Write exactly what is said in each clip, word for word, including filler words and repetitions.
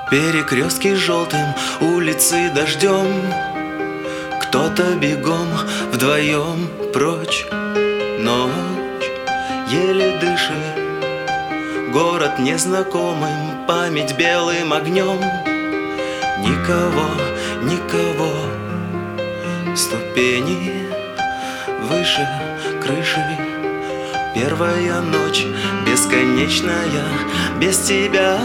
Перекрестки желтым, улицы дождем, кто-то бегом, вдвоем прочь. Ночь еле дышит, город незнакомым, память белым огнем. Никого, никого, ступени выше крыши. Первая ночь бесконечная, без тебя.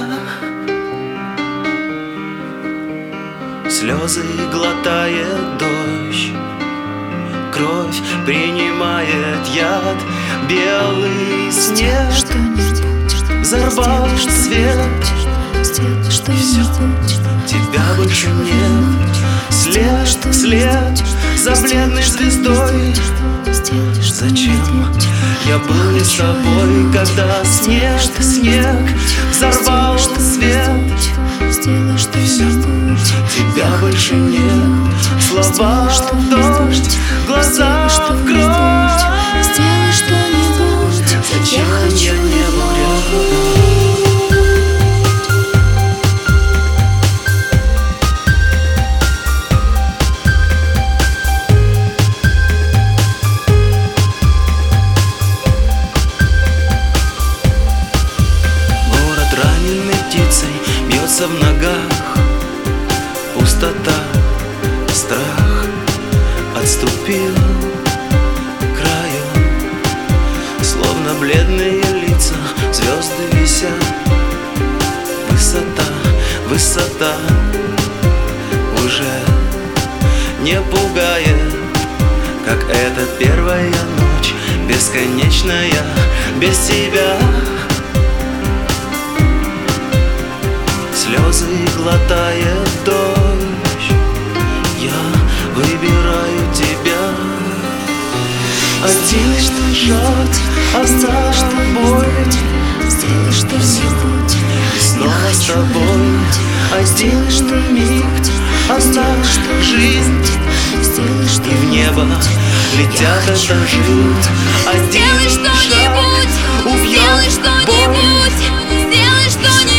Слезы глотает дождь, кровь принимает яд. Белый снег взорвал свет, и все, тебя больше нет. След, вслед за бледной звездой. Зачем я был не с тобой, когда снег, снег взорвал свет? И все, тебя больше нет. Слова в дождь, глаза в кровь. Сделай что-нибудь, зачем я хочу я не был рядом? Бьется в ногах пустота, страх отступил к краю. Словно бледные лица, звезды висят. Высота, высота уже не пугает, как эта первая ночь, бесконечная, без тебя. Слезы глотает дождь, я выбираю тебя. Один шаг, одна боль, сделай что-нибудь, и снова с тобой. Один миг, одна жизнь, и в небо летят этажи. Один сделай шаг что-нибудь, сделай убьет боль. что-нибудь, сделай что-нибудь.